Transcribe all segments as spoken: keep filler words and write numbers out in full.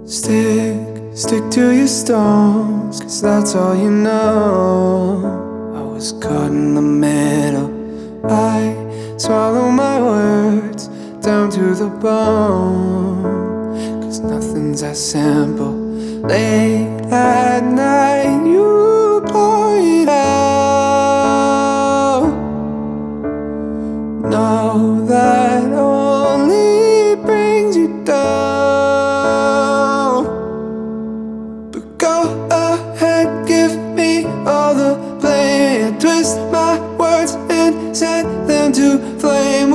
Stick, stick to your stones, 'cause that's all you know. I was caught in the middle. I swallow my words down to the bone, 'cause nothing's as simple. Late at night you pour it out. Know that only brings you down. But go ahead, give me all the blame. Twist my words and set them to flame.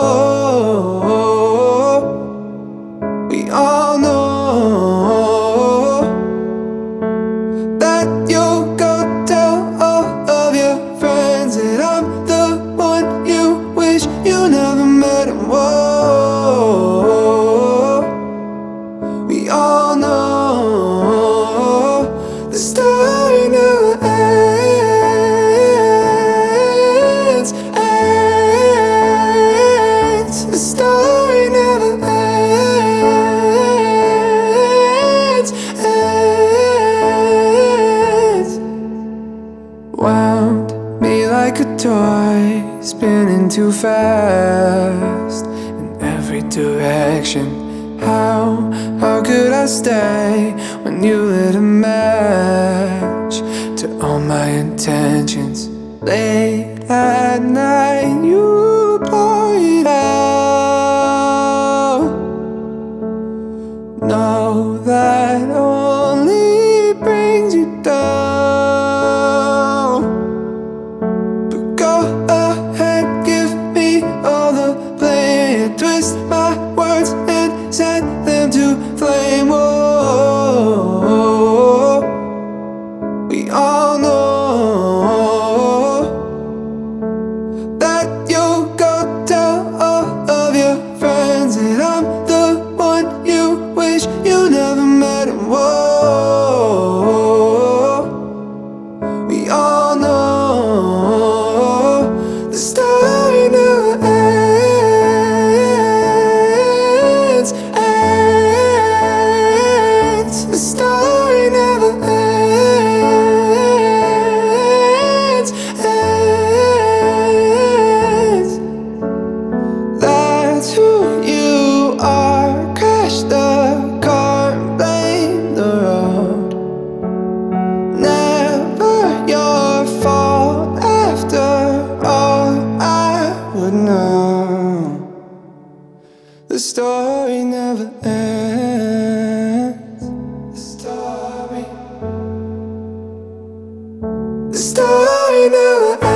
Whoa, we all know that you'll go tell all of your friends that I'm the one you wish you never met. And whoa, we all know the story never ends, ends. The story never ends, ends. Wound me like a toy, spinning too fast in every direction. How, how could I stay when you lit a match to all my intentions? Late at night you pour it out. Know that only brings you down. But go ahead, give me all the blame. Twist my words and set them to flame. Whoa, we all know that you'll go tell all of your friends that I'm the one you wish you never met. And whoa, we all know the story never ends, ends. The story never ends, ends. That's who you are. Crash the car, blame the road. Never your fault. After all, I would know. The story never ends. The story, the story never ends.